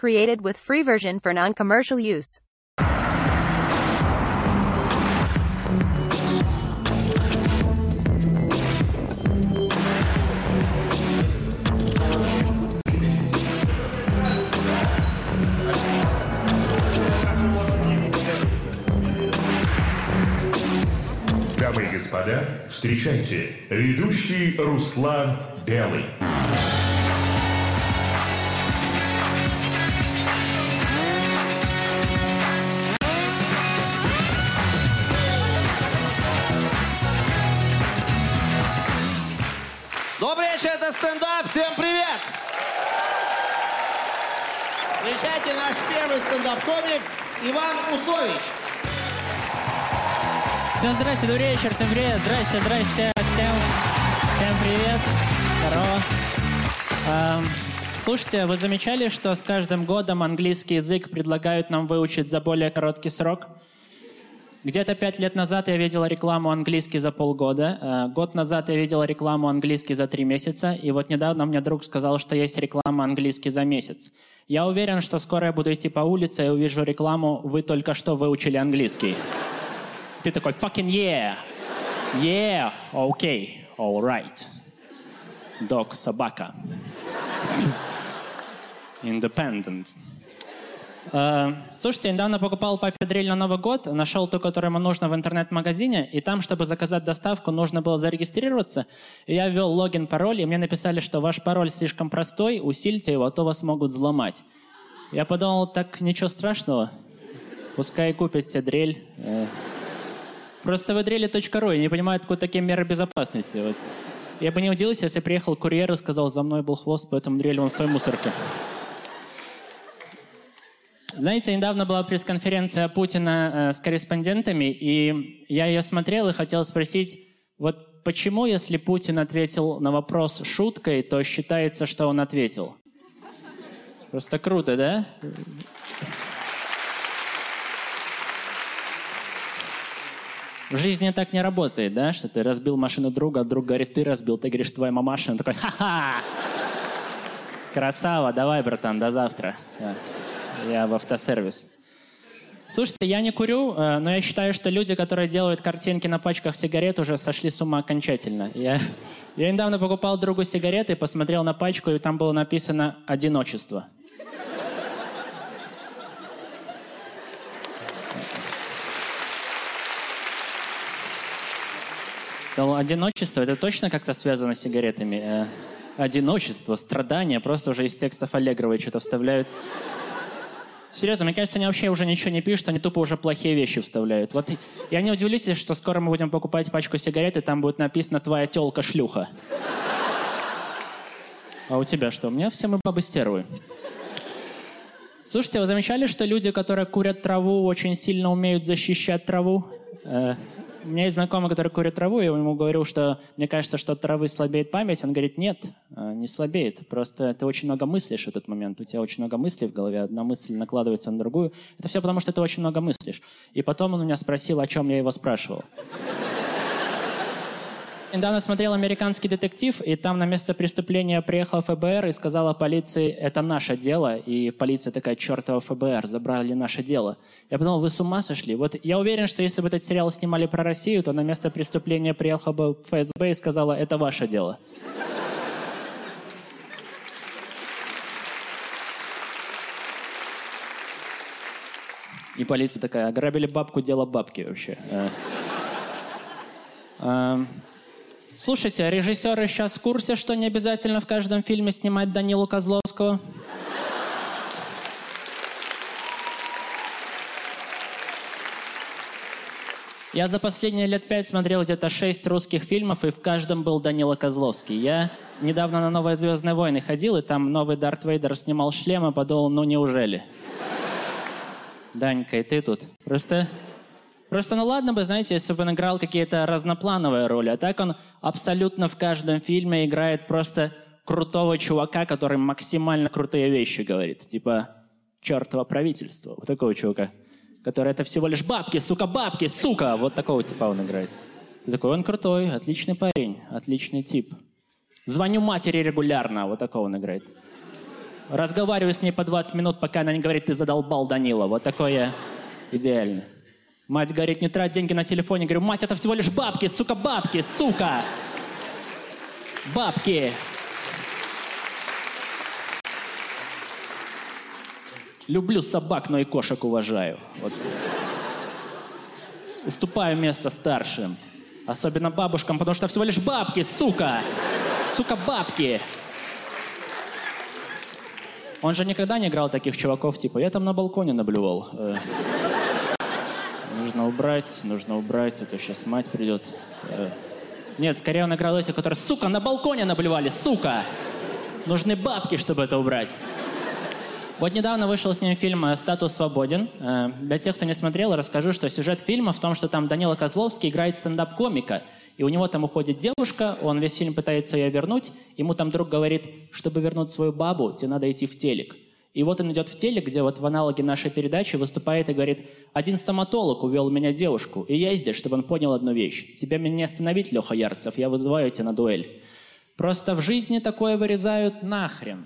Created with free version for non-commercial use. Дамы и господа, встречайте, ведущий Руслан Белый. Добрый вечер, это стендап. Всем привет! Встречайте наш первый стендап-комик Иван Усович. Всем здрасте, добрый вечер, всем привет, здрасте, всем привет, здорово. Слушайте, вы замечали, что с каждым годом английский язык предлагают нам выучить за более короткий срок? Где-то 5 лет назад я видел рекламу английский за полгода, год назад я видел рекламу английский за 3 месяца, и вот недавно мне друг сказал, что есть реклама английский за месяц. Я уверен, что скоро я буду идти по улице и увижу рекламу «Вы только что выучили английский». Ты такой fucking yeah, okay, all right. Dog, собака. Independent. Слушайте, я недавно покупал папе дрель на Новый год, нашел ту, которую ему нужно в интернет-магазине, и там, чтобы заказать доставку, нужно было зарегистрироваться. И я ввел логин, пароль, и мне написали, что ваш пароль слишком простой, усильте его, а то вас могут взломать. Я подумал, так ничего страшного, пускай купят себе дрель. Просто вы дрели.ру, я не понимаю, откуда такие меры безопасности. Вот. Я бы не удивился, если приехал курьер и сказал, за мной был хвост, поэтому дрель вон в той мусорке. Знаете, недавно была пресс-конференция Путина с корреспондентами, и я ее смотрел и хотел спросить, вот почему, если Путин ответил на вопрос шуткой, то считается, что он ответил? Просто круто, да? В жизни так не работает, да? Что ты разбил машину друга, а друг говорит, ты разбил, ты говоришь, твоя мамаша. Он такой, ха-ха! Красава, давай, братан, до завтра. Я в автосервис. Слушайте, я не курю, но я считаю, что люди, которые делают картинки на пачках сигарет, уже сошли с ума окончательно. Я недавно покупал другу сигареты, посмотрел на пачку, и там было написано «Одиночество». Одиночество, это точно как-то связано с сигаретами? Одиночество, страдания, просто уже из текстов Аллегровой что-то вставляют. Серьезно, мне кажется, они вообще уже ничего не пишут, они тупо уже плохие вещи вставляют. Вот я не удивлюсь, что скоро мы будем покупать пачку сигарет, и там будет написано «Твоя тёлка шлюха». А у тебя что? У меня все мы бабы стервы. Слушайте, вы замечали, что люди, которые курят траву, очень сильно умеют защищать траву? У меня есть знакомый, который курит траву, и я ему говорю, что мне кажется, что от травы слабеет память. Он говорит, нет, не слабеет. Просто ты очень много мыслишь в этот момент. У тебя очень много мыслей в голове. Одна мысль накладывается на другую. Это все потому, что ты очень много мыслишь. И потом он меня спросил, о чем я его спрашивал. Недавно смотрел «Американский детектив», и там на место преступления приехал ФБР и сказала полиции, это наше дело. И полиция такая, чертова ФБР, забрали наше дело. Я подумал, вы с ума сошли? Вот я уверен, что если бы этот сериал снимали про Россию, то на место преступления приехал бы ФСБ и сказала, это ваше дело. И полиция такая, ограбили бабку, дело бабки вообще. Слушайте, режиссеры сейчас в курсе, что не обязательно в каждом фильме снимать Данилу Козловского? Я за последние лет 5 смотрел где-то 6 русских фильмов, и в каждом был Данила Козловский. Я недавно на «Новые Звездные войны» ходил, и там новый Дарт Вейдер снимал шлем, и подумал, ну неужели? Данька, и ты тут. Просто, ну ладно бы, знаете, если бы он играл какие-то разноплановые роли, а так он абсолютно в каждом фильме играет просто крутого чувака, который максимально крутые вещи говорит. Типа, чертово правительство. Вот такого чувака. Который это всего лишь бабки, сука! Вот такого типа он играет. Ты такой, он крутой, отличный парень, отличный тип. Звоню матери регулярно, вот такого он играет. Разговариваю с ней по 20 минут, пока она не говорит, ты задолбал, Данила. Вот такое идеально. Мать говорит, не трать деньги на телефоне. Говорю, мать, это всего лишь бабки, сука. Бабки. Люблю собак, но и кошек уважаю. Вот. Уступаю место старшим. Особенно бабушкам, потому что всего лишь бабки, сука. Сука, бабки. Он же никогда не играл таких чуваков, типа, я там на балконе наблюдал. Нужно убрать, а то сейчас мать придет. Нет, скорее он играл эти, которые, сука, на балконе наблюдали, сука. Нужны бабки, чтобы это убрать. Вот недавно вышел с ним фильм «Статус свободен». Для тех, кто не смотрел, расскажу, что сюжет фильма в том, что там Данила Козловский играет стендап-комика, и у него там уходит девушка, он весь фильм пытается ее вернуть, ему там друг говорит, чтобы вернуть свою бабу, тебе надо идти в телек. И вот он идет в телек, где вот в аналоге нашей передачи выступает и говорит, один стоматолог увел у меня девушку, и я здесь, чтобы он понял одну вещь. Тебя мне не остановить, Леха Ярцев, я вызываю тебя на дуэль. Просто в жизни такое вырезают нахрен.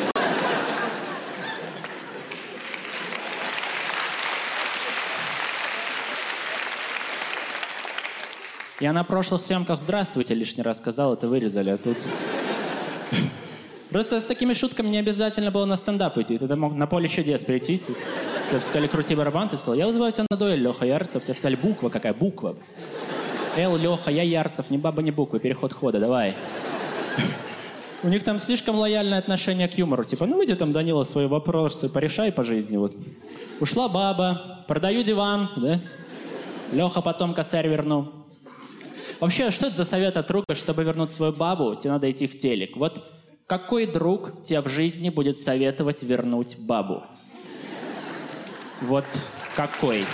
Я на прошлых съемках «Здравствуйте» лишний раз сказал, это вырезали, а тут... Просто с такими шутками не обязательно было на стендап идти. Ты мог на поле чудес прийти, тебе сказали «крути барабан», ты сказал «я вызываю тебя на дуэль, Леха Ярцев». Тебе сказали «буква», какая буква? «Л, Леха, я Ярцев, ни баба, ни буквы, переход хода, давай». У них там слишком лояльное отношение к юмору. Типа, ну выйди там, Данила, свои вопросы порешай по жизни. Вот. Ушла баба, продаю диван, да? Леха потом косарь верну. Вообще, что это за совет от друга, чтобы вернуть свою бабу, тебе надо идти в телек? Вот какой друг тебе в жизни будет советовать вернуть бабу? Вот какой?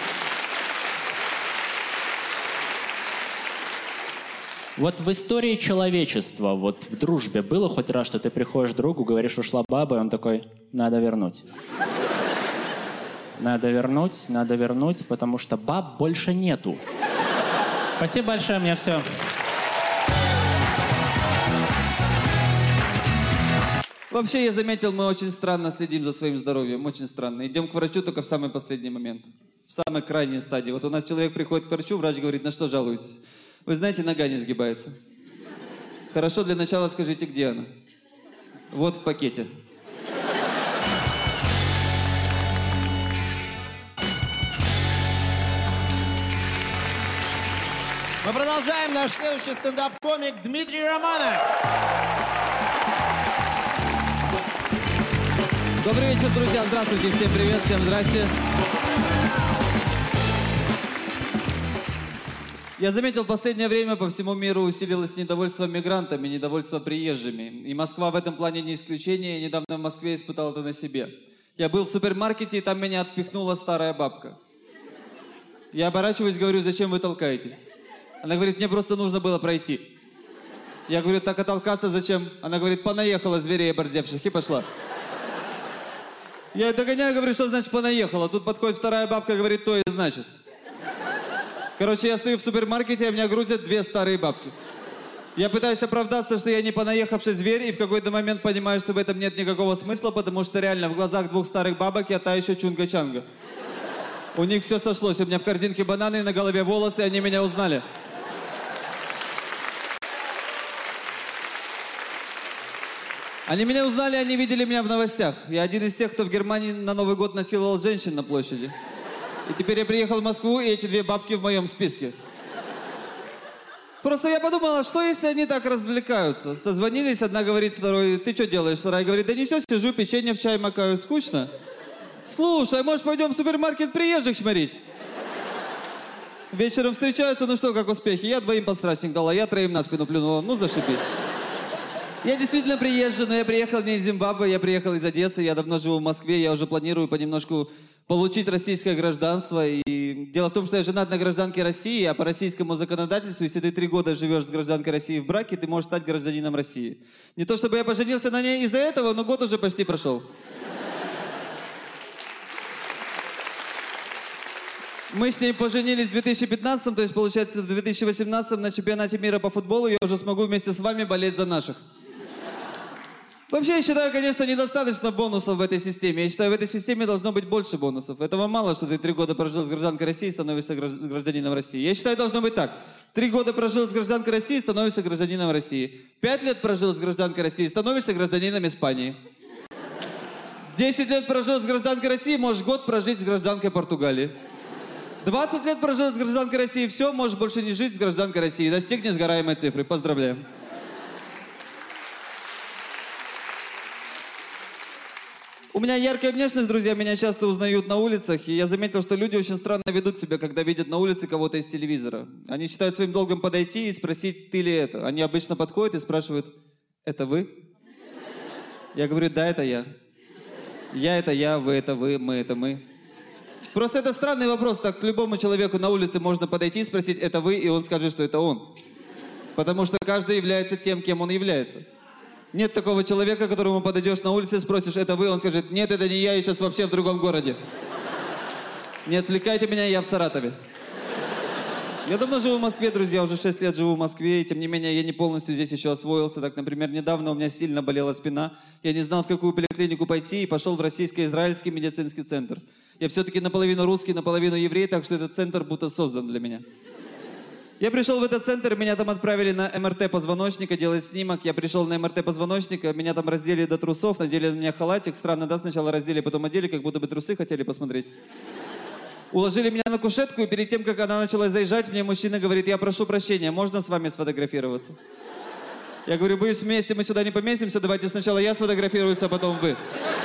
Вот в истории человечества, вот в дружбе было хоть раз, что ты приходишь к другу, говоришь, ушла баба, и он такой, надо вернуть. Надо вернуть, потому что баб больше нету. Спасибо большое, у меня все. Вообще, я заметил, мы очень странно следим за своим здоровьем, очень странно. Идем к врачу только в самый последний момент, в самой крайней стадии. Вот у нас человек приходит к врачу, врач говорит, на что жалуетесь? Вы знаете, нога не сгибается. Хорошо, для начала скажите, где она? Вот в пакете. Мы продолжаем. Наш следующий стендап-комик Дмитрий Романов. Добрый вечер, друзья. Здравствуйте. Всем привет, всем здрасте. Я заметил, в последнее время по всему миру усилилось недовольство мигрантами, недовольство приезжими. И Москва в этом плане не исключение. Я недавно в Москве испытал это на себе. Я был в супермаркете, и там меня отпихнула старая бабка. Я оборачиваюсь, говорю, зачем вы толкаетесь? Она говорит, мне просто нужно было пройти. Я говорю, так, а толкаться зачем? Она говорит, понаехала зверей оборзевших, и пошла. Я догоняю, говорю, что значит понаехала? Тут подходит вторая бабка, говорит, то и значит. Короче, я стою в супермаркете, а меня грузят две старые бабки. Я пытаюсь оправдаться, что я не понаехавший зверь, и в какой-то момент понимаю, что в этом нет никакого смысла, потому что реально в глазах двух старых бабок я та еще чунга-чанга. У них все сошлось. У меня в корзинке бананы, на голове волосы, они меня узнали. Они меня узнали, они видели меня в новостях. Я один из тех, кто в Германии на Новый год насиловал женщин на площади. И теперь я приехал в Москву, и эти две бабки в моем списке. Просто я подумала, что если они так развлекаются? Созвонились, одна говорит второй, ты что делаешь? Вторая говорит, да ничего, сижу, печенье в чай макаю, скучно. Слушай, может пойдем в супермаркет приезжих шмарить? Вечером встречаются, ну что, как успехи? Я двоим подстрачник дала, я троим на спину плюнула, ну зашибись. Я действительно приезжий, но я приехал не из Зимбабве, я приехал из Одессы, я давно живу в Москве, я уже планирую понемножку получить российское гражданство. И дело в том, что я женат на гражданке России, а по российскому законодательству, если ты 3 года живешь с гражданкой России в браке, ты можешь стать гражданином России. Не то чтобы я поженился на ней из-за этого, но год уже почти прошел. Мы с ней поженились в 2015, то есть, получается, в 2018 на чемпионате мира по футболу я уже смогу вместе с вами болеть за наших. Вообще, я считаю, конечно, недостаточно бонусов в этой системе. Я считаю, в этой системе должно быть больше бонусов. Этого мало, что ты 3 года прожил с гражданкой России и становишься гражданином России. Я считаю, должно быть так. 3 года прожил с гражданкой России, становишься гражданином России. 5 лет прожил с гражданкой России, становишься гражданином Испании. 10 лет прожил с гражданкой России, можешь год прожить с гражданкой Португалии. 20 лет прожил с гражданкой России, все, можешь больше не жить с гражданкой России. Достиг несгораемой цифры. Поздравляем. У меня яркая внешность, друзья, меня часто узнают на улицах, и я заметил, что люди очень странно ведут себя, когда видят на улице кого-то из телевизора. Они считают своим долгом подойти и спросить, ты ли это. Они обычно подходят и спрашивают, это вы? Я говорю, да, это я. Я это я, вы это вы, мы это мы. Просто это странный вопрос, так к любому человеку на улице можно подойти и спросить, это вы, и он скажет, что это он. Потому что каждый является тем, кем он является. Нет такого человека, которому подойдешь на улице и спросишь, это вы, он скажет, нет, это не я, я сейчас вообще в другом городе. Не отвлекайте меня, я в Саратове. Я давно живу в Москве, друзья, уже 6 лет живу в Москве, и тем не менее я не полностью здесь еще освоился. Так, например, недавно у меня сильно болела спина, я не знал, в какую поликлинику пойти, и пошел в Российско-Израильский медицинский центр. Я все-таки наполовину русский, наполовину еврей, так что этот центр будто создан для меня. Я пришел в этот центр, меня там отправили на МРТ позвоночника, делать снимок. Я пришел на МРТ позвоночника, меня там раздели до трусов, надели на меня халатик. Странно, да, сначала раздели, потом одели, как будто бы трусы хотели посмотреть. Уложили меня на кушетку, и перед тем, как она начала заезжать, мне мужчина говорит, я прошу прощения, можно с вами сфотографироваться? Я говорю, боюсь, вместе мы сюда не поместимся, давайте сначала я сфотографируюсь, а потом вы.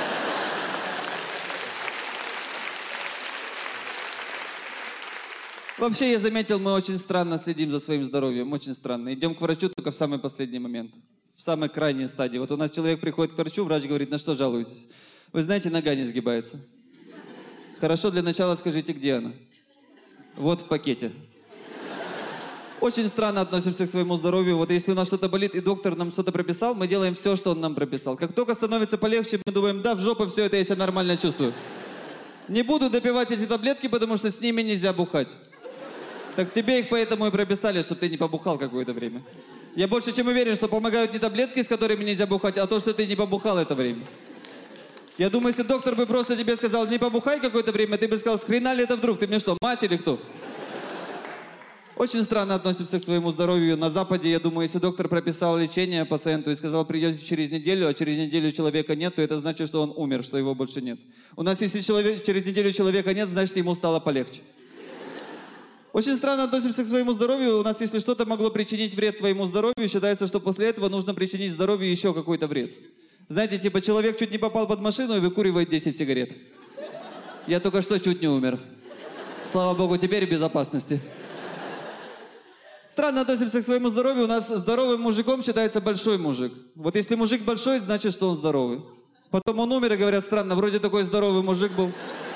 Вообще, я заметил, мы очень странно следим за своим здоровьем, очень странно. Идем к врачу только в самый последний момент, в самой крайней стадии. Вот у нас человек приходит к врачу, врач говорит, на что жалуетесь? Вы знаете, нога не сгибается. Хорошо, для начала скажите, где она? Вот в пакете. Очень странно относимся к своему здоровью. Вот если у нас что-то болит, и доктор нам что-то прописал, мы делаем все, что он нам прописал. Как только становится полегче, мы думаем, да, в жопу все это, я себя нормально чувствую. Не буду допивать эти таблетки, потому что с ними нельзя бухать. Так тебе их поэтому и прописали, чтобы ты не побухал какое-то время. Я больше чем уверен, что помогают не таблетки, с которыми нельзя бухать, а то, что ты не побухал это время. Я думаю, если доктор бы просто тебе сказал, не побухай какое-то время, ты бы сказал, с хрена ли это вдруг? Ты мне что, мать или кто? Очень странно относимся к своему здоровью. На Западе, я думаю, если доктор прописал лечение пациенту и сказал, придете через неделю, а через неделю человека нет, то это значит, что он умер, что его больше нет. У нас, если через неделю человека нет, значит, ему стало полегче. Очень странно относимся к своему здоровью. У нас, если что-то могло причинить вред твоему здоровью, считается, что после этого нужно причинить здоровью еще какой-то вред. Знаете, типа человек чуть не попал под машину и выкуривает 10 сигарет. Я только что чуть не умер. Слава богу, теперь в безопасности. Странно относимся к своему здоровью. У нас здоровым мужиком считается большой мужик. Вот если мужик большой, значит, что он здоровый. Потом он умер и говорят, странно, вроде такой здоровый мужик был.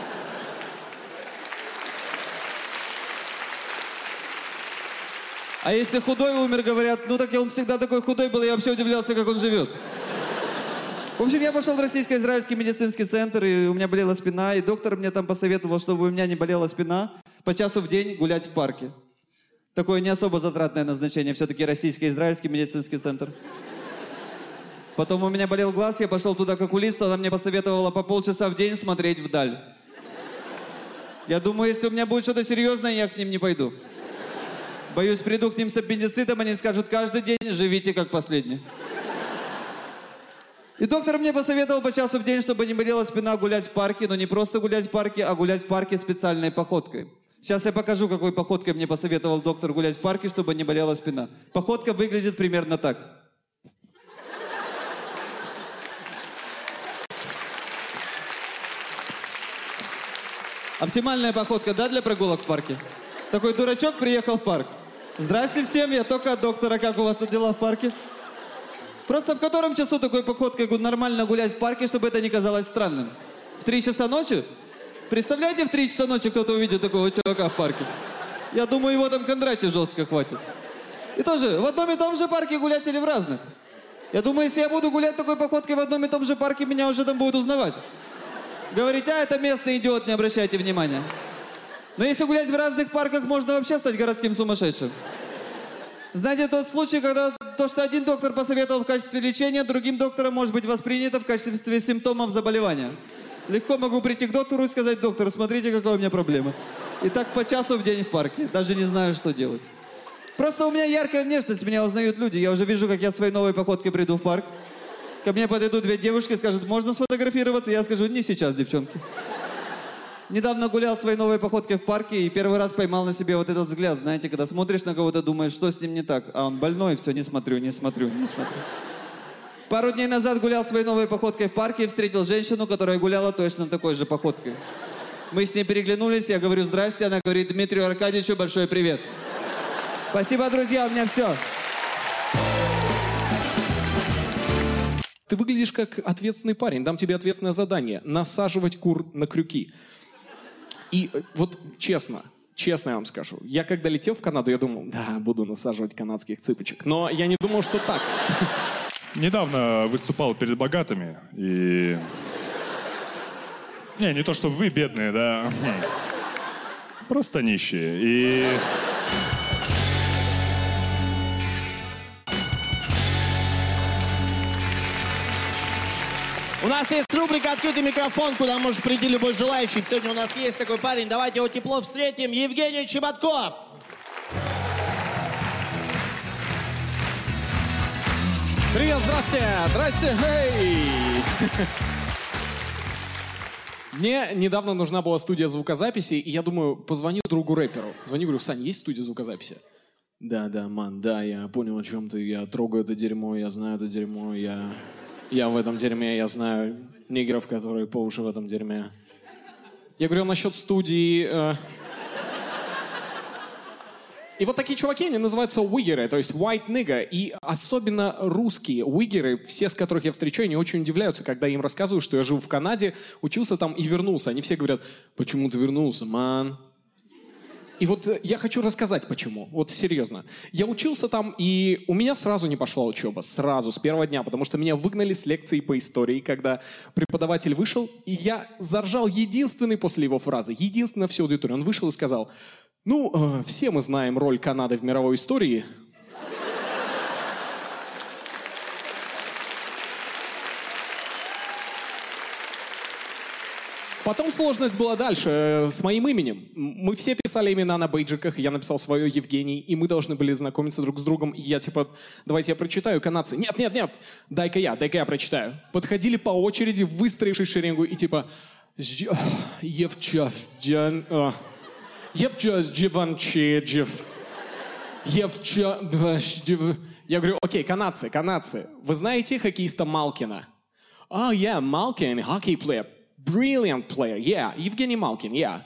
А если худой умер, говорят, ну так он всегда такой худой был, я вообще удивлялся, как он живет. В общем, я пошел в Российско-Израильский медицинский центр, и у меня болела спина, и доктор мне там посоветовал, чтобы у меня не болела спина, по часу в день гулять в парке. Такое не особо затратное назначение, все-таки Российско-Израильский медицинский центр. Потом у меня болел глаз, я пошел туда к окулисту, она мне посоветовала по полчаса в день смотреть вдаль. Я думаю, если у меня будет что-то серьезное, я к ним не пойду. Боюсь, приду к ним с аппендицитом, они скажут, каждый день живите как последний. И доктор мне посоветовал по часу в день, чтобы не болела спина, гулять в парке, но не просто гулять в парке, а гулять в парке специальной походкой. Сейчас я покажу, какой походкой мне посоветовал доктор гулять в парке, чтобы не болела спина. Походка выглядит примерно так. Оптимальная походка, да, для прогулок в парке? Такой дурачок приехал в парк. Здрасте всем, я только от доктора. Как у вас тут дела в парке? Просто в котором часу такой походкой нормально гулять в парке, чтобы это не казалось странным? В 3 часа ночи? Представляете, в 3 часа ночи кто-то увидит такого чувака в парке? Я думаю, его там Кондратий жестко хватит. И тоже, в одном и том же парке гулять или в разных? Я думаю, если я буду гулять такой походкой в одном и том же парке, меня уже там будут узнавать. Говорить, а это местный идиот, не обращайте внимания. Но если гулять в разных парках, можно вообще стать городским сумасшедшим. Знаете, тот случай, когда то, что один доктор посоветовал в качестве лечения, другим доктором может быть воспринято в качестве симптомов заболевания. Легко могу прийти к доктору и сказать: доктор, смотрите, какая у меня проблема. И так по часу в день в парке. Даже не знаю, что делать. Просто у меня яркая внешность, меня узнают люди. Я уже вижу, как я своей новой походкой приду в парк. Ко мне подойдут две девушки и скажут: можно сфотографироваться? Я скажу: не сейчас, девчонки. Недавно гулял своей новой походкой в парке и первый раз поймал на себе вот этот взгляд. Знаете, когда смотришь на кого-то, думаешь, что с ним не так. А он больной, все, не смотрю. Пару дней назад гулял своей новой походкой в парке и встретил женщину, которая гуляла точно такой же походкой. Мы с ней переглянулись, я говорю: здрасте, она говорит: Дмитрию Аркадьевичу большой привет. Спасибо, друзья, у меня все. Ты выглядишь как ответственный парень. Дам тебе ответственное задание – насаживать кур на крюки. И вот честно я вам скажу, я когда летел в Канаду, я думал, да, буду насаживать канадских цыпочек. Но я не думал, что так. Недавно выступал перед богатыми и... Не то чтобы вы бедные, да. Просто нищие. И... У нас есть рубрика «Открытый микрофон», куда может прийти любой желающий. Сегодня у нас есть такой парень. Давайте его тепло встретим. Евгений Чеботков. Привет, здрасте, хей! Мне недавно нужна была студия звукозаписи, и я думаю, позвоню другу рэперу. Звоню, говорю: Сань, есть студия звукозаписи? Да, ман, да, я понял, о чем ты. Я трогаю это дерьмо, я знаю это дерьмо, я в этом дерьме, я знаю нигеров, которые по уши в этом дерьме. Я говорю насчет студии... И вот такие чуваки, они называются уигеры, то есть white nigga. И особенно русские уигеры, все, с которых я встречаю, они очень удивляются, когда я им рассказываю, что я жил в Канаде, учился там и вернулся. Они все говорят: почему ты вернулся, ман? И вот я хочу рассказать, почему. Вот серьезно. Я учился там, и у меня сразу не пошла учеба. Сразу, с первого дня. Потому что меня выгнали с лекции по истории, когда преподаватель вышел, и я заржал единственный после его фразы. Единственный на всю аудиторию. Он вышел и сказал: все мы знаем роль Канады в мировой истории. Потом сложность была дальше, с моим именем. Мы все писали имена на бейджиках, я написал свое Евгений, и мы должны были знакомиться друг с другом. И я давайте я прочитаю, канадцы. Нет, дай-ка я прочитаю. Подходили по очереди, выстроившись в шеренгу, и Я говорю: окей, канадцы, вы знаете хоккеиста Малкина? Малкин, hockey player. Brilliant player, yeah. Евгений Малкин, yeah.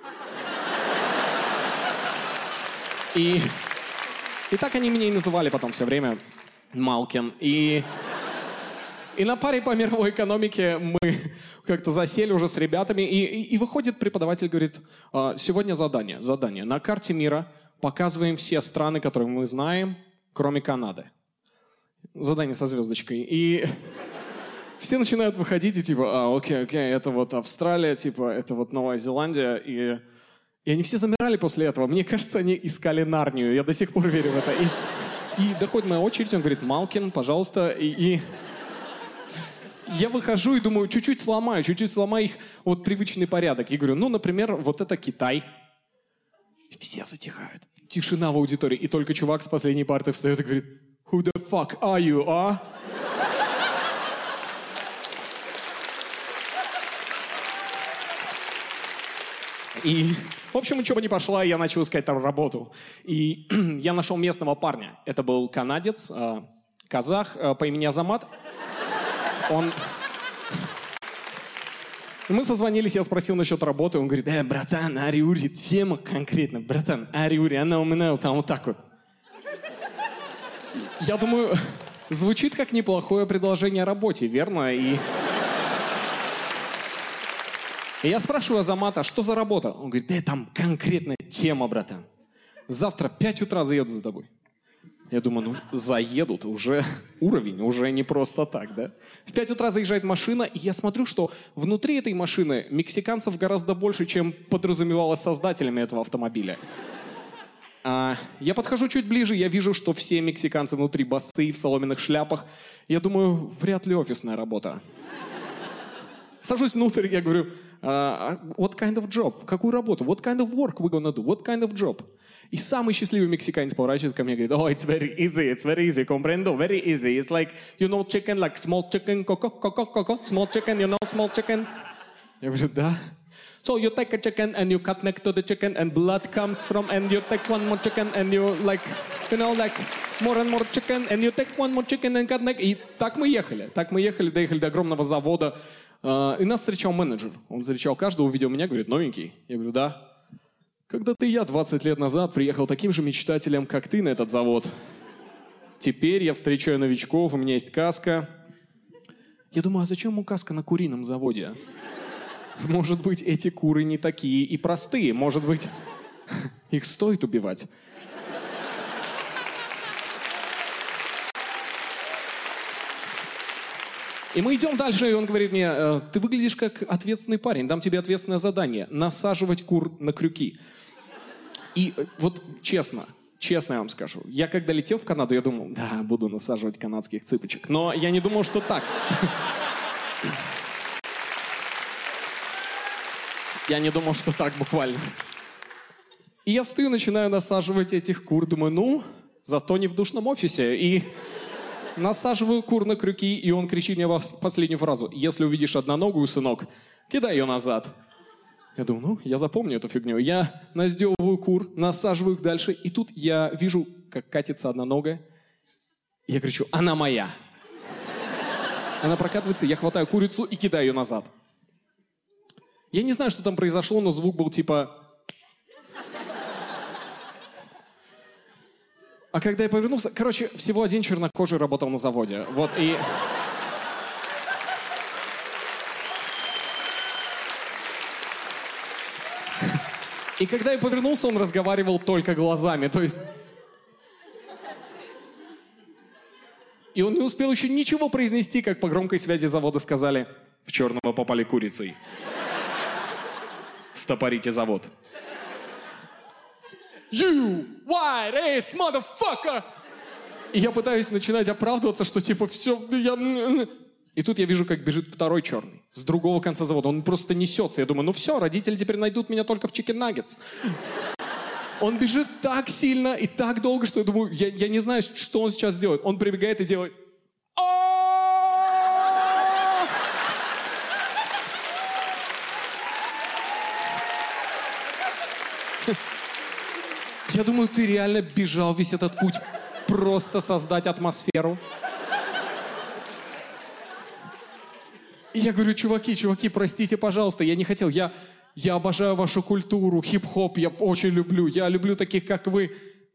И так они меня и называли потом все время Малкин. И на паре по мировой экономике мы как-то засели уже с ребятами. И выходит преподаватель, говорит: сегодня задание. На карте мира показываем все страны, которые мы знаем, кроме Канады. Задание со звездочкой. И... все начинают выходить и окей, это вот Австралия, это вот Новая Зеландия. И они все замирали после этого. Мне кажется, они искали Нарнию. Я до сих пор верю в это. И доходит моя очередь, он говорит: Малкин, пожалуйста. И я выхожу и думаю, чуть-чуть сломаю их вот привычный порядок. Я говорю: например, вот это Китай. И все затихают. Тишина в аудитории. И только чувак с последней парты встает и говорит: Who the fuck are you, а? И, в общем, учеба не пошла, и я начал искать там работу. И я нашел местного парня. Это был канадец, казах по имени Азамат. Мы созвонились, я спросил насчет работы. Он говорит: братан, ариури, тема конкретно. Братан, ариури, она у меня там вот так вот. Я думаю, звучит как неплохое предложение о работе, верно? И я спрашиваю Азамата: что за работа? Он говорит: там конкретная тема, братан. Завтра 5 утра заедут за тобой. Я думаю, заедут, уже уровень, уже не просто так, да? В 5 утра заезжает машина, и я смотрю, что внутри этой машины мексиканцев гораздо больше, чем подразумевалось создателями этого автомобиля. Я подхожу чуть ближе, я вижу, что все мексиканцы внутри босые, в соломенных шляпах. Я думаю, вряд ли офисная работа. Сажусь внутрь, я говорю, what kind of job? Какую работу? What kind of work we gonna do? What kind of job? И самый счастливый мексиканец поворачивается ко мне и говорит, oh, it's very easy, comprendo, very easy. It's like, you know chicken, like small chicken, coco, small chicken, you know small chicken? Я говорю, да. So you take a chicken and you cut neck to the chicken and blood comes from, and you take one more chicken and you like, you know, like more and more chicken, and you take one more chicken and cut neck. И так мы ехали, доехали до огромного завода. И нас встречал менеджер. Он встречал каждого, увидел меня, говорит, новенький. Я говорю, да. Когда-то я 20 лет назад приехал таким же мечтателем, как ты, на этот завод. Теперь я встречаю новичков, у меня есть каска. Я думаю, а зачем ему каска на курином заводе? Может быть, эти куры не такие и простые. Может быть, их стоит убивать. И мы идем дальше, и он говорит мне, ты выглядишь как ответственный парень, дам тебе ответственное задание – насаживать кур на крюки. И вот честно я вам скажу, я когда летел в Канаду, я думал, да, буду насаживать канадских цыпочек. Но я не думал, что так. Я не думал, что так буквально. И я стою, начинаю насаживать этих кур, думаю, ну, зато не в душном офисе. И насаживаю кур на крюки, и он кричит мне последнюю фразу. Если увидишь одноногую, сынок, кидай ее назад. Я думаю, ну, я запомню эту фигню. Я наздевываю кур, насаживаю их дальше, и тут я вижу, как катится одноногая. И я кричу, она моя. Она прокатывается, я хватаю курицу и кидаю ее назад. Я не знаю, что там произошло, но звук был типа... А когда я повернулся... Короче, всего один чернокожий работал на заводе. Вот, и... И когда я повернулся, он разговаривал только глазами, то есть... И он не успел еще ничего произнести, как по громкой связи завода сказали, в черного попали курицей. Стопорите завод. You white ass motherfucker! И я пытаюсь начинать оправдываться, что типа все... И тут я вижу, как бежит второй черный с другого конца завода. Он просто несется. Я думаю, ну все, родители теперь найдут меня только в Chicken Nuggets. Он бежит так сильно и так долго, что я думаю, я не знаю, что он сейчас делает. Он прибегает и делает... Я думаю, ты реально бежал весь этот путь просто создать атмосферу. И я говорю, чуваки, простите, пожалуйста, я не хотел, я обожаю вашу культуру, хип-хоп, я очень люблю, я люблю таких, как вы.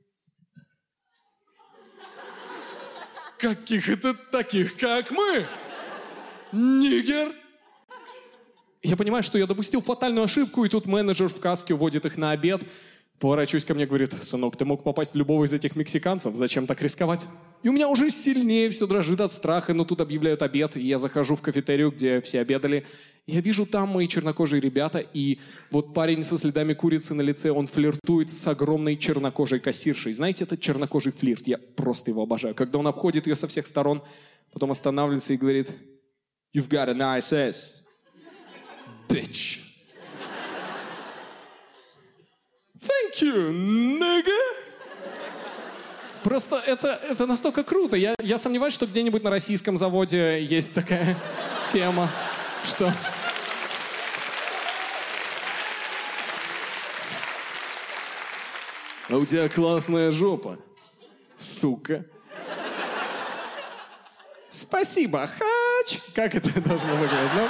Каких это таких, как мы? Нигер? Я понимаю, что я допустил фатальную ошибку, и тут менеджер в каске уводит их на обед. Поворачиваясь ко мне, говорит, сынок, ты мог попасть в любого из этих мексиканцев, зачем так рисковать? И у меня уже сильнее все дрожит от страха, но тут объявляют обед, и я захожу в кафетерию, где все обедали. Я вижу там мои чернокожие ребята, и вот парень со следами курицы на лице, он флиртует с огромной чернокожей кассиршей. Знаете, это чернокожий флирт, я просто его обожаю. Когда он обходит ее со всех сторон, потом останавливается и говорит, You've got a nice ass, bitch. Thank you, nigga. Просто это настолько круто. Я сомневаюсь, что где-нибудь на российском заводе есть такая тема, что... А у тебя классная жопа, сука. Спасибо, хач. Как это должно выглядеть, ну?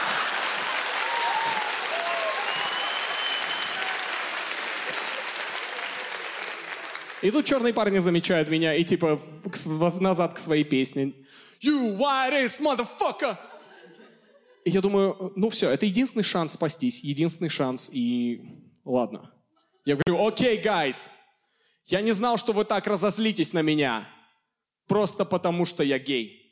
И тут черные парни замечают меня и типа назад к своей песне. You white ass motherfucker! И я думаю, ну все, это единственный шанс спастись, единственный шанс, и ладно. Я говорю, окей, guys, я не знал, что вы так разозлитесь на меня, просто потому что я гей.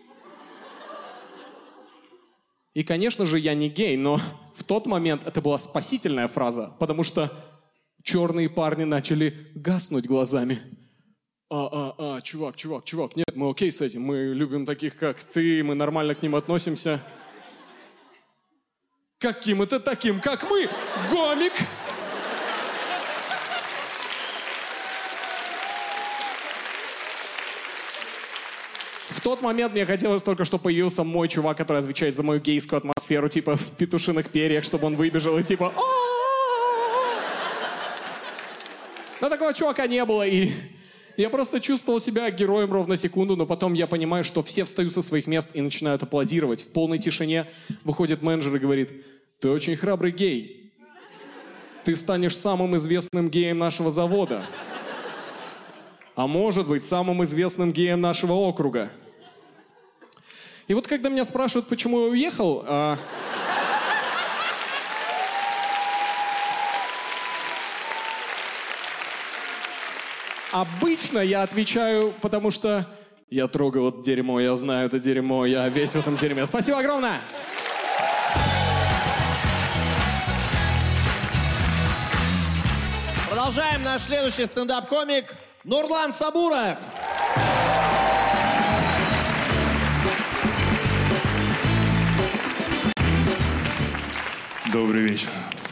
И, конечно же, я не гей, но в тот момент это была спасительная фраза, потому что черные парни начали гаснуть глазами. Чувак, нет, мы окей с этим, мы любим таких, как ты, мы нормально к ним относимся. Каким это таким, как мы? Гомик! В тот момент мне хотелось только, чтобы появился мой чувак, который отвечает за мою гейскую атмосферу, типа в петушиных перьях, чтобы он выбежал и типа... Но такого чувака не было, и я просто чувствовал себя героем ровно секунду, но потом я понимаю, что все встают со своих мест и начинают аплодировать. В полной тишине выходит менеджер и говорит: «Ты очень храбрый гей. Ты станешь самым известным геем нашего завода. А может быть, самым известным геем нашего округа». И вот когда меня спрашивают, почему я уехал... Обычно я отвечаю, потому что я трогал это дерьмо, я знаю это дерьмо, я весь в этом дерьме. Спасибо огромное! Продолжаем наш следующий стендап-комик Нурлан Сабуров. Добрый вечер.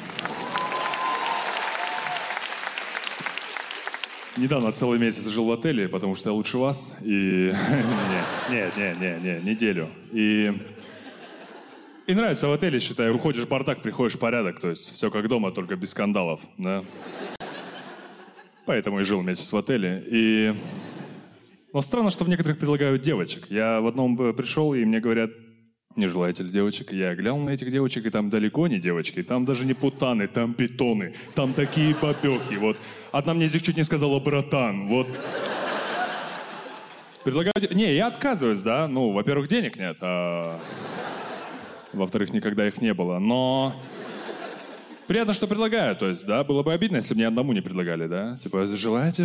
Недавно целый месяц жил в отеле, потому что я лучше вас. И... неделю. И нравится в отеле, считаю, уходишь в бардак, приходишь в порядок. То есть все как дома, только без скандалов. Да? Поэтому и жил месяц в отеле. Но странно, что в некоторых предлагают девочек. Я в одном пришел, и мне говорят: не желаете ли девочек? Я глянул на этих девочек, и там далеко не девочки, там даже не путаны, там питоны, там такие бабехи, вот. Одна мне из них чуть не сказала: братан, вот. Предлагают... Не, я отказываюсь, да, ну, во-первых, денег нет, а во-вторых, никогда их не было, но... Приятно, что предлагают, то есть, да, было бы обидно, если бы ни одному не предлагали, да, типа, желаете?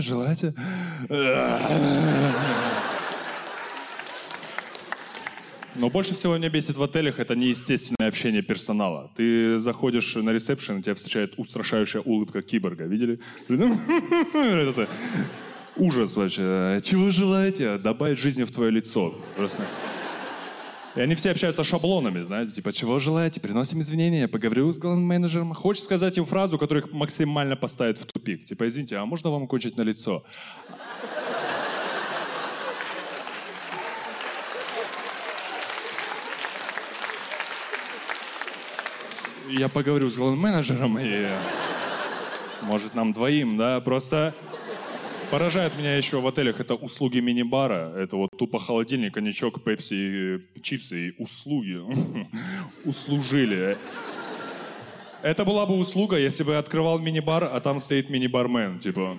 Но больше всего меня бесит в отелях это неестественное общение персонала. Ты заходишь на ресепшн, тебя встречает устрашающая улыбка киборга. Видели? Ужас вообще. Чего желаете? Добавить жизни в твое лицо. Просто. И они все общаются шаблонами, знаете, типа, чего желаете? Приносим извинения, я поговорю с главным менеджером. Хочешь сказать им фразу, которая их максимально поставит в тупик. Типа, извините, а можно вам кончить на лицо? Я поговорю с главным менеджером, и может нам двоим, да, просто поражает меня еще в отелях это услуги мини-бара, это вот тупо холодильник, коньячок, пепси, чипсы и услуги. Услужили. Это была бы услуга, если бы я открывал мини-бар, а там стоит мини-бармен, типа...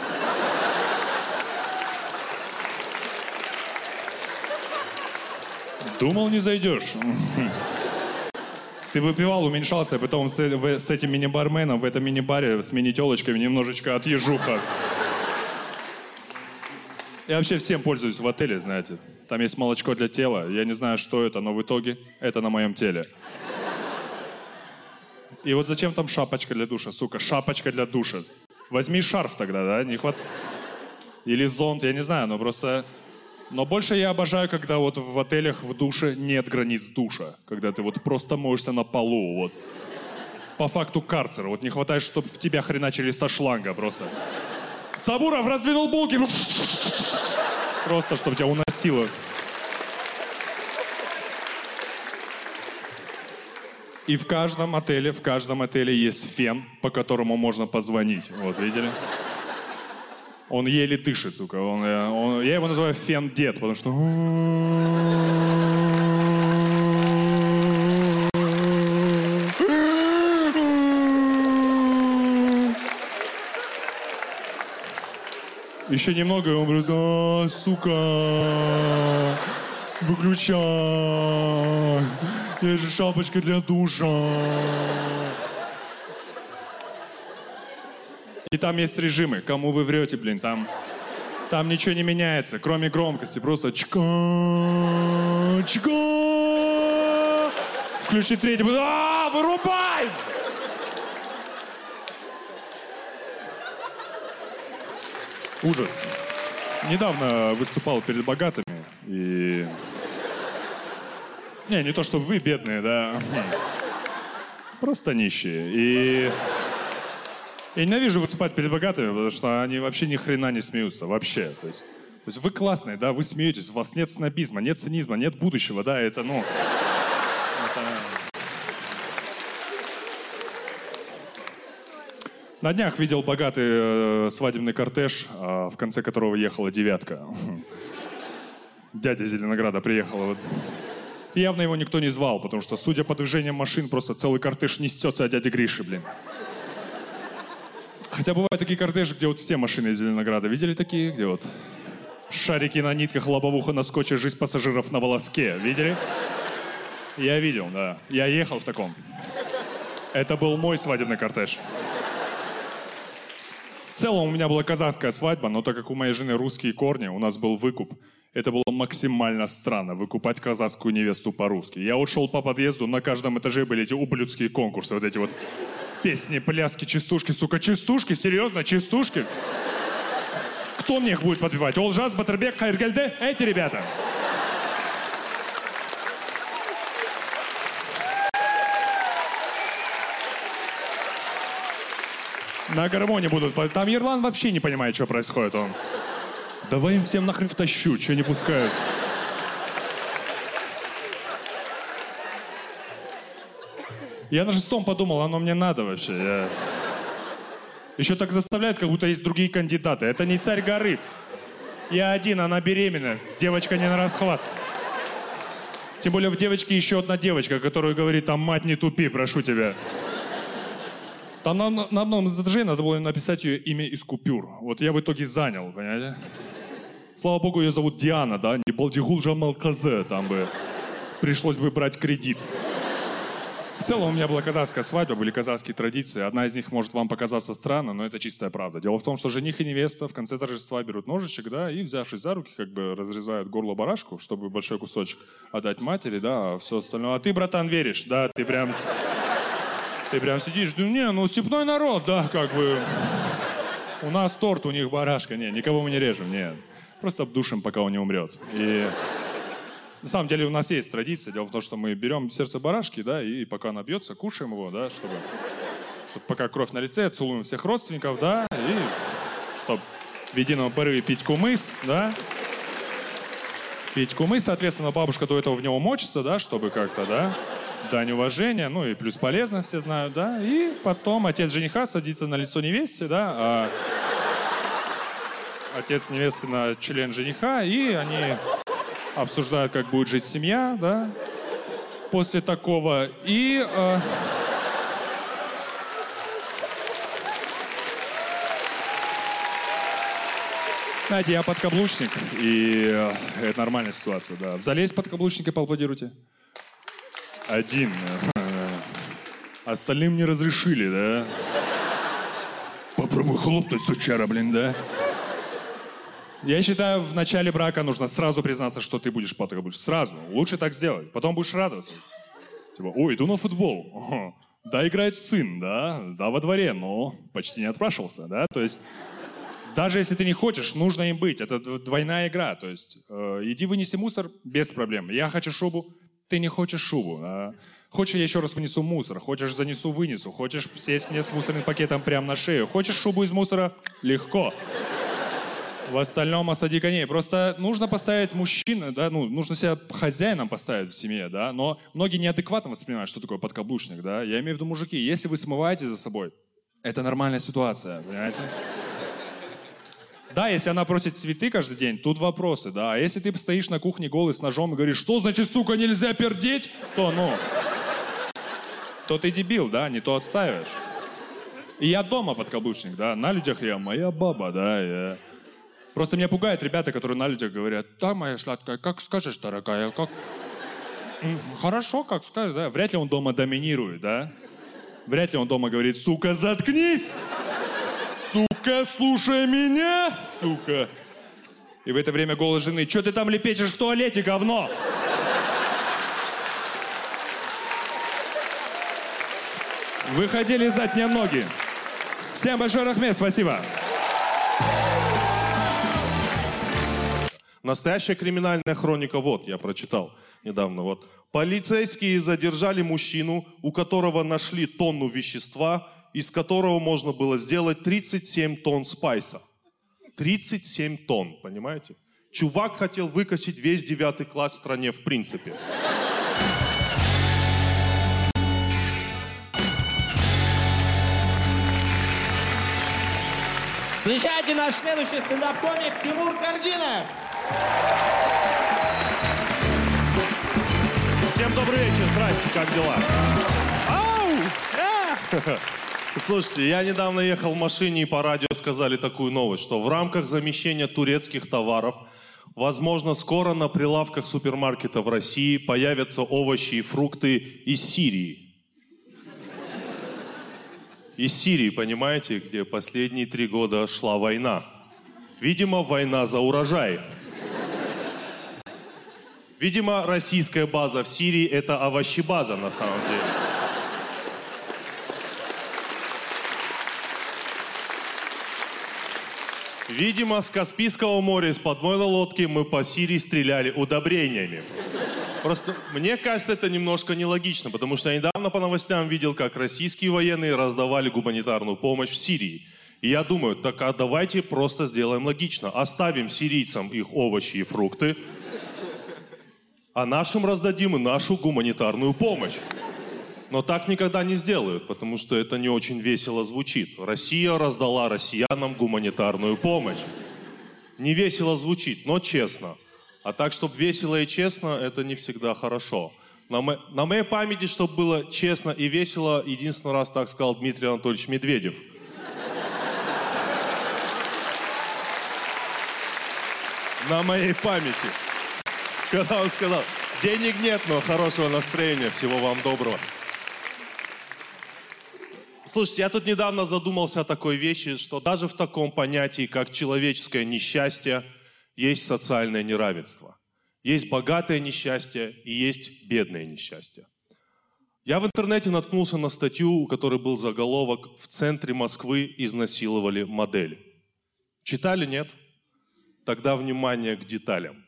Думал, не зайдешь. Ты выпивал, уменьшался, а потом с этим мини-барменом в этом мини-баре с мини-телочками немножечко отъезжуха. Я вообще всем пользуюсь в отеле, знаете. Там есть молочко для тела. Я не знаю, что это, но в итоге это на моем теле. И вот зачем там шапочка для душа, сука? Шапочка для душа. Возьми шарф тогда, да? Не хват... Или зонт, я не знаю, но просто... Но больше я обожаю, когда вот в отелях в душе нет границ душа. Когда ты вот просто моешься на полу, вот. По факту карцера. Вот не хватает, чтобы в тебя хреначили со шланга просто. Сабуров раздвинул булки. Просто, чтобы тебя уносило. И в каждом отеле есть фен, по которому можно позвонить. Вот, видели? Он еле дышит, сука. Я его называю фен-дед, потому что... Еще немного, и он говорит: сука, выключай. Я же шапочка для душа. И там есть режимы. Кому вы врете, блин, там ничего не меняется, кроме громкости. Просто чка. Включи третий. Вырубай! Ужас. Недавно выступал перед богатыми, и... Не то, чтобы вы бедные, да. Просто нищие. И... Я ненавижу выступать перед богатыми, потому что они вообще ни хрена не смеются, вообще. То есть вы классные, да, вы смеетесь, у вас нет снобизма, нет цинизма, нет будущего, да, это, ну... На днях видел богатый свадебный кортеж, в конце которого ехала девятка. Дядя Зеленограда приехал. Вот. Явно его никто не звал, потому что, судя по движениям машин, просто целый кортеж несется от дяди Гриши, блин. Хотя бывают такие кортежи, где вот все машины из Зеленограда. Видели такие? Где вот шарики на нитках, лобовуха на скотче, жизнь пассажиров на волоске. Видели? Я видел, да. Я ехал в таком. Это был мой свадебный кортеж. В целом у меня была казахская свадьба, но так как у моей жены русские корни, у нас был выкуп. Это было максимально странно, выкупать казахскую невесту по-русски. Я вот шел по подъезду, на каждом этаже были эти ублюдские конкурсы, вот эти вот песни, пляски, частушки, сука, частушки, серьезно, частушки? Кто мне их будет подбивать? Олжас, Батырбек, Хайргельде? Эти ребята. На гармоне будут. Там Ерлан вообще не понимает, что происходит. Он. Давай им всем нахрен втащу, что не пускают. Я на 6-м подумал, оно мне надо вообще. Еще так заставляют, как будто есть другие кандидаты. Это не царь горы. Я один, она беременна. Девочка не на расхват. Тем более в девочке еще одна девочка, которая говорит, там, мать, не тупи, прошу тебя. Там на одном из этажей надо было написать ее имя из купюр. Вот я в итоге занял, понимаете? Слава богу, ее зовут Диана, да? Не Балдигул Жамалказе, там бы пришлось бы брать кредит. В целом у меня была казахская свадьба, были казахские традиции. Одна из них может вам показаться странной, но это чистая правда. Дело в том, что жених и невеста в конце торжества берут ножичек, да, и, взявшись за руки, как бы разрезают горло барашку, чтобы большой кусочек отдать матери, да, а все остальное. А ты, братан, веришь, да, ты прям сидишь, ну степной народ, да, как бы. У нас торт, у них барашка. Не, никого мы не режем, нет. Просто обдушим, пока он не умрет. И на самом деле у нас есть традиция. Дело в том, что мы берем сердце барашки, да, и пока она бьется, кушаем его, да, чтобы пока кровь на лице, целуем всех родственников, да, и чтобы в едином порыве пить кумыс, да. Пить кумыс, соответственно, бабушка до этого в него мочится, да, чтобы как-то, да, дань уважения, ну и плюс полезно, все знают, да. И потом отец жениха садится на лицо невесте, да, а отец невесты на член жениха, и они обсуждают, как будет жить семья, да, после такого. И... Знаете, я подкаблучник, и это нормальная ситуация, да. В зале есть подкаблучники, поаплодируйте. Один. Остальным не разрешили, да. Попробуй хлопнуть, сучара, блин, да. Я считаю, в начале брака нужно сразу признаться, что ты будешь подкаблучник. Сразу. Лучше так сделать. Потом будешь радоваться. Типа, ой, иду на футбол. Ага. Да, играет сын, да. Да, во дворе, но почти не отпрашивался, да. То есть, даже если ты не хочешь, нужно им быть. Это двойная игра. То есть, иди вынеси мусор без проблем. Я хочу шубу, ты не хочешь шубу. Хочешь, я еще раз вынесу мусор. Хочешь, вынесу. Хочешь, сесть мне с мусорным пакетом прямо на шею. Хочешь шубу из мусора? Легко. В остальном осади коней. Просто нужно поставить мужчину, да, ну, нужно себя хозяином поставить в семье, да, но многие неадекватно воспринимают, что такое подкаблучник, да. Я имею в виду, мужики, если вы смываете за собой, это нормальная ситуация, понимаете? Да, если она просит цветы каждый день, тут вопросы, да. А если ты стоишь на кухне голый с ножом и говоришь, что значит, сука, нельзя пердеть, то, то ты дебил, да, не то отстаиваешь. И я дома подкаблучник, да, на людях я моя баба, да, я... Просто меня пугают ребята, которые на людях говорят, да, моя сладкая, как скажешь, дорогая, как... Хорошо, как скажешь, да. Вряд ли он дома доминирует, да. Вряд ли он дома говорит, сука, заткнись! Сука, слушай меня! Сука! И в это время голос жены, что ты там лепечешь в туалете, говно? Выходили сдать мне ноги. Всем большой рахмет, спасибо. Настоящая криминальная хроника, вот, я прочитал недавно, вот. Полицейские задержали мужчину, у которого нашли тонну вещества, из которого можно было сделать 37 тонн спайса. 37 тонн, понимаете? Чувак хотел выкосить весь 9 класс в стране в принципе. Встречайте наш следующий стендап-комик Тимур Кардинов. Всем добрый вечер, здрасте, как дела? Слушайте, я недавно ехал в машине и по радио сказали такую новость, что в рамках замещения турецких товаров, возможно, скоро на прилавках супермаркетов России появятся овощи и фрукты из Сирии. Из Сирии, понимаете, где последние 3 года шла война. Видимо, война за урожай. Видимо, российская база в Сирии – это овощебаза на самом деле. Видимо, с Каспийского моря из подводной лодки мы по Сирии стреляли удобрениями. Просто мне кажется, это немножко нелогично, потому что я недавно по новостям видел, как российские военные раздавали гуманитарную помощь в Сирии. И я думаю, так а давайте просто сделаем логично. Оставим сирийцам их овощи и фрукты, а нашим раздадим и нашу гуманитарную помощь. Но так никогда не сделают, потому что это не очень весело звучит. Россия раздала россиянам гуманитарную помощь. Не весело звучит, но честно. А так, чтобы весело и честно, это не всегда хорошо. На моей памяти, чтобы было честно и весело, единственный раз так сказал Дмитрий Анатольевич Медведев. На моей памяти. Когда он сказал, денег нет, но хорошего настроения, всего вам доброго. Слушайте, я тут недавно задумался о такой вещи, что даже в таком понятии, как человеческое несчастье, есть социальное неравенство. Есть богатое несчастье и есть бедное несчастье. Я в интернете наткнулся на статью, у которой был заголовок «В центре Москвы изнасиловали модель». Читали, нет? Тогда внимание к деталям.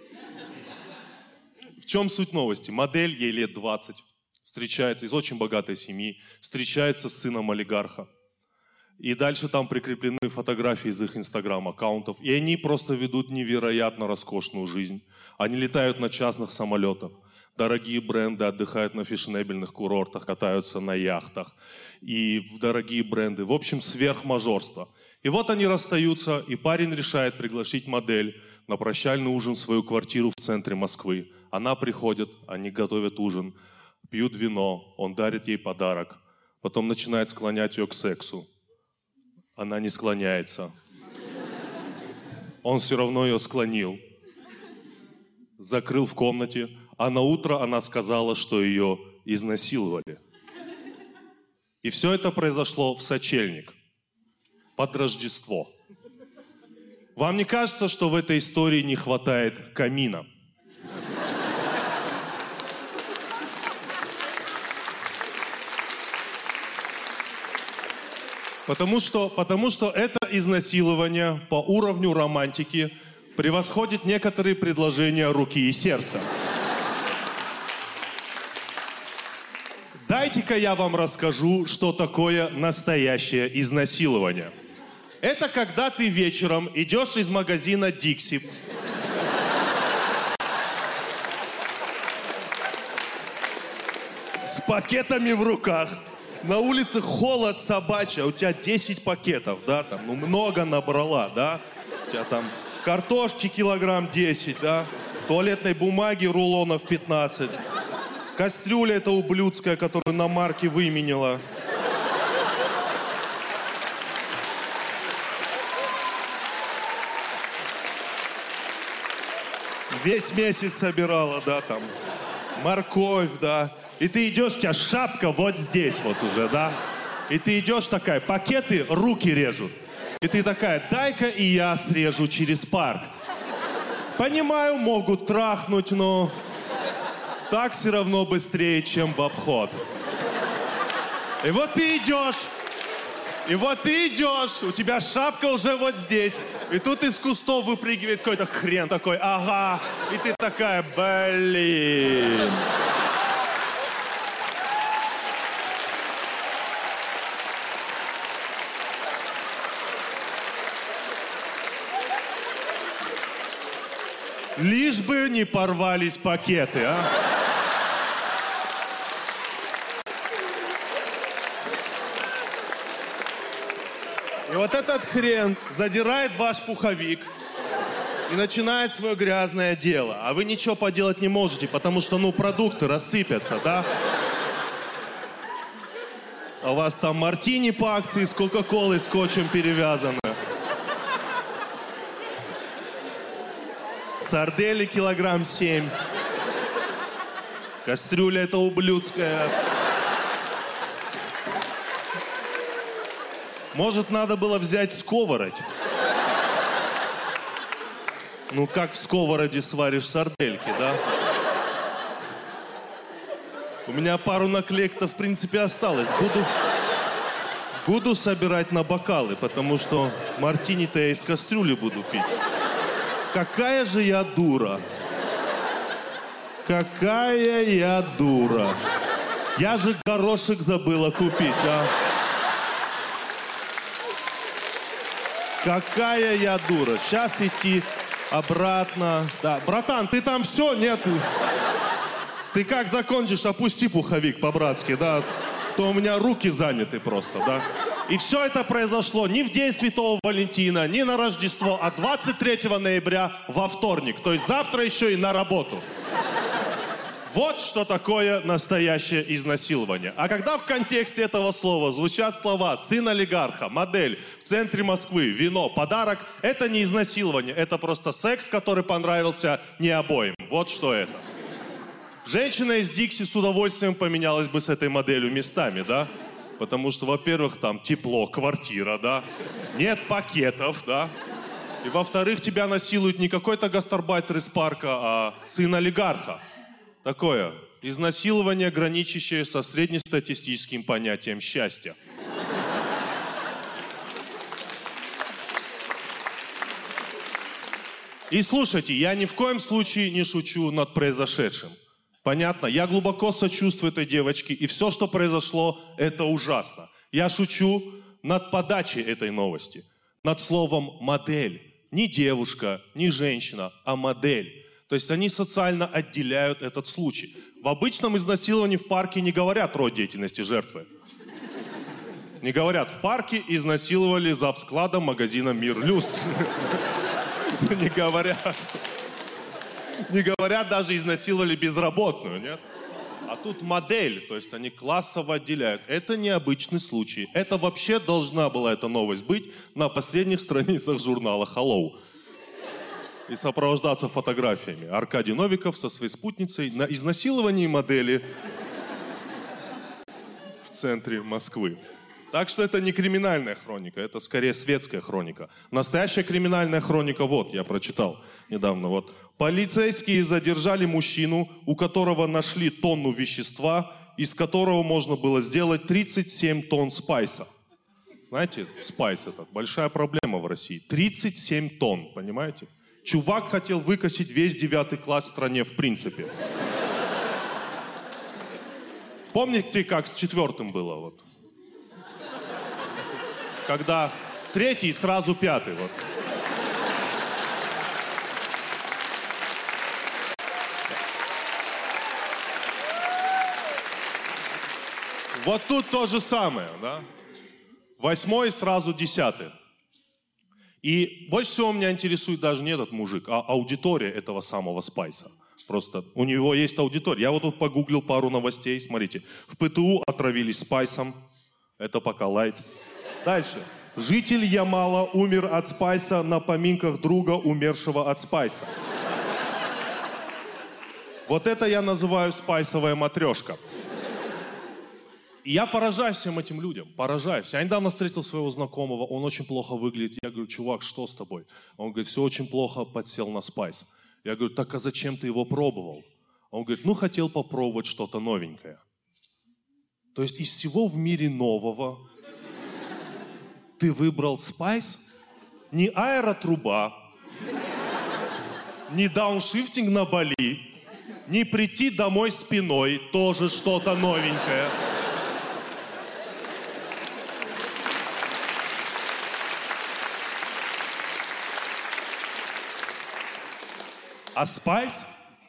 В чем суть новости? Модель, ей лет 20, встречается из очень богатой семьи, встречается с сыном олигарха. И дальше там прикреплены фотографии из их инстаграм-аккаунтов. И они просто ведут невероятно роскошную жизнь. Они летают на частных самолетах. Дорогие бренды отдыхают на фешенебельных курортах, катаются на яхтах. И дорогие бренды. В общем, сверхмажорство. И вот они расстаются, и парень решает пригласить модель на прощальный ужин в свою квартиру в центре Москвы. Она приходит, они готовят ужин, пьют вино, он дарит ей подарок. Потом начинает склонять ее к сексу. Она не склоняется. Он все равно ее склонил. Закрыл в комнате. А на утро она сказала, что ее изнасиловали. И все это произошло в сочельник. Под Рождество. Вам не кажется, что в этой истории не хватает камина? Потому что это изнасилование по уровню романтики превосходит некоторые предложения руки и сердца. Дайте-ка я вам расскажу, что такое настоящее изнасилование. Это когда ты вечером идешь из магазина Dixie. С пакетами в руках. На улице холод собачий, а у тебя 10 пакетов, да, там, ну много набрала, да. У тебя там картошки килограмм 10, да, туалетной бумаги рулонов 15. Кастрюля эта ублюдская, которую на марке выменила. Весь месяц собирала, да, там, морковь, да. И ты идешь, у тебя шапка вот здесь вот уже, да. И ты идешь такая, пакеты руки режут. И ты такая, дай-ка и я срежу через парк. Понимаю, могут трахнуть, но так все равно быстрее, чем в обход. И вот ты идешь, И вот ты идешь, у тебя шапка уже вот здесь. И тут из кустов выпрыгивает какой-то хрен такой, ага. И ты такая, блин. Лишь бы не порвались пакеты, а. И вот этот хрен задирает ваш пуховик и начинает свое грязное дело. А вы ничего поделать не можете, потому что, продукты рассыпятся, да? А у вас там мартини по акции с кока-колой скотчем перевязано. Сардели килограмм 7. Кастрюля эта ублюдская. Может, надо было взять сковородь? Как в сковороде сваришь сардельки, да? У меня пару наклеек-то, в принципе, осталось. Буду собирать на бокалы, потому что мартини-то я из кастрюли буду пить. Какая же я дура. Какая я дура. Я же горошек забыла купить, а? Какая я дура. Сейчас идти обратно. Да, братан, ты там все? Нет. Ты как закончишь, опусти пуховик по-братски, да? То у меня руки заняты просто, да? И все это произошло не в день Святого Валентина, не на Рождество, а 23 ноября во вторник. То есть завтра еще и на работу. Вот что такое настоящее изнасилование. А когда в контексте этого слова звучат слова «сын олигарха», «модель», «в центре Москвы», «вино», «подарок», это не изнасилование, это просто секс, который понравился не обоим. Вот что это. Женщина из Дикси с удовольствием поменялась бы с этой моделью местами, да? Потому что, во-первых, там тепло, квартира, да? Нет пакетов, да? И, во-вторых, тебя насилует не какой-то гастарбайтер из парка, а сын олигарха. Такое изнасилование, граничащее со среднестатистическим понятием счастья. И слушайте, я ни в коем случае не шучу над произошедшим. Понятно? Я глубоко сочувствую этой девочке, и все, что произошло, это ужасно. Я шучу над подачей этой новости, над словом «модель». Не девушка, не женщина, а модель. То есть они социально отделяют этот случай. В обычном изнасиловании в парке не говорят род деятельности жертвы. Не говорят, в парке изнасиловали завскладом магазина «Мир Люстр». Не говорят. Не говорят, даже изнасиловали безработную, нет? А тут модель, то есть они классово отделяют. Это необычный случай. Это вообще должна была эта новость быть на последних страницах журнала «Hello». И сопровождаться фотографиями. Аркадий Новиков со своей спутницей на изнасиловании модели в центре Москвы. Так что это не криминальная хроника, это скорее светская хроника. Настоящая криминальная хроника, вот, я прочитал недавно, вот. Полицейские задержали мужчину, у которого нашли тонну вещества, из которого можно было сделать 37 тонн спайса. Знаете, спайс это большая проблема в России. 37 тонн, понимаете? Чувак хотел выкосить весь 9 класс в стране в принципе. Помните, как с 4 было? Вот? Когда 3 сразу 5. Вот. Вот тут то же самое, да? 8 сразу 10. И больше всего меня интересует даже не этот мужик, а аудитория этого самого спайса. Просто у него есть аудитория. Я вот тут погуглил пару новостей, смотрите. В ПТУ отравились спайсом. Это пока лайт. Дальше. Житель Ямала умер от спайса на поминках друга, умершего от спайса. Вот это я называю спайсовая матрешка. И я поражаюсь всем этим людям, поражаюсь. Я недавно встретил своего знакомого, он очень плохо выглядит. Я говорю, чувак, что с тобой? Он говорит, все очень плохо, подсел на спайс. Я говорю, так а зачем ты его пробовал? Он говорит, хотел попробовать что-то новенькое. То есть из всего в мире нового Ты выбрал Spice? Не аэротруба, не дауншифтинг на Бали, не прийти домой спиной, тоже что-то новенькое. А Spice?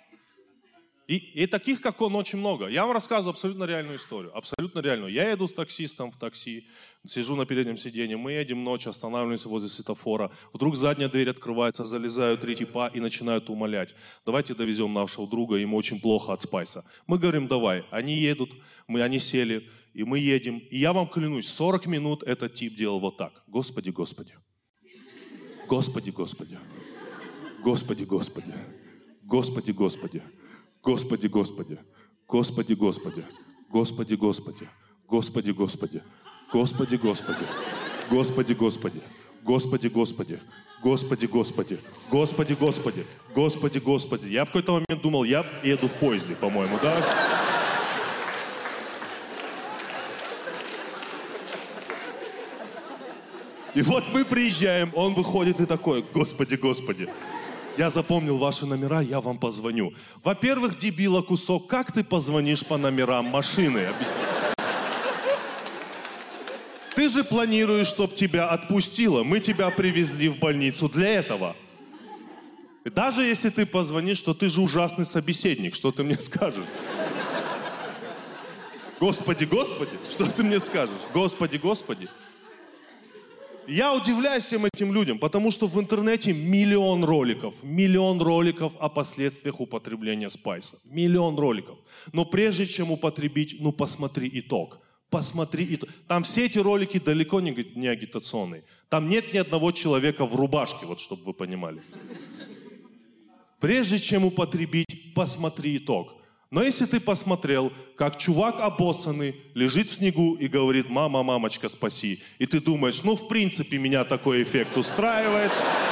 И таких, как он, очень много. Я вам рассказываю абсолютно реальную историю. Абсолютно реальную. Я еду с таксистом в такси, сижу на переднем сиденье, мы едем ночью, останавливаемся возле светофора. Вдруг задняя дверь открывается, залезают 3 типа и начинают умолять. Давайте довезем нашего друга, ему очень плохо от Спайса. Мы говорим, давай. Они едут, они сели, и мы едем. И я вам клянусь, 40 минут этот тип делал вот так. Господи, Господи. Господи, Господи. Господи, Господи. Господи, Господи. Господи, Господи, Господи, Господи, Господи, Господи, Господи, Господи, Господи, Господи, Господи, Господи, Господи, Господи, Господи, Господи, Господи, Господи, Господи, Господи. Я в какой-то момент думал, я еду в поезде, по-моему, да? И вот мы приезжаем, он выходит и такой, Господи, Господи. Я запомнил ваши номера, я вам позвоню. Во-первых, дебила кусок, как ты позвонишь по номерам машины? Объясни. Ты же планируешь, чтобы тебя отпустило. Мы тебя привезли в больницу для этого. И даже если ты позвонишь, то ты же ужасный собеседник. Что ты мне скажешь? Господи, Господи, что ты мне скажешь? Господи, Господи. Я удивляюсь всем этим людям, потому что в интернете миллион роликов о последствиях употребления спайса. Миллион роликов. Но прежде чем употребить, посмотри итог. Посмотри итог. Там все эти ролики далеко не агитационные. Там нет ни одного человека в рубашке, вот чтобы вы понимали. Прежде чем употребить, посмотри итог. Но если ты посмотрел, как чувак обоссанный лежит в снегу и говорит, мама, мамочка, спаси. И ты думаешь, в принципе, меня такой эффект устраивает.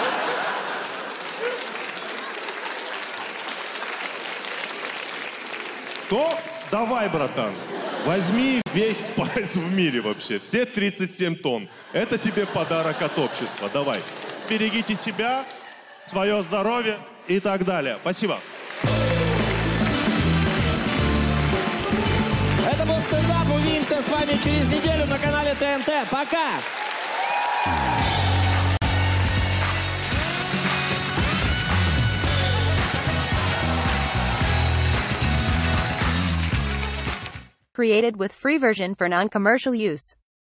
То давай, братан, возьми весь спайс в мире вообще. Все 37 тонн. Это тебе подарок от общества. Давай. Берегите себя, свое здоровье и так далее. Спасибо. Это был стендап. Увидимся с вами через неделю на канале ТНТ. Пока! Created with free version for non-commercial use.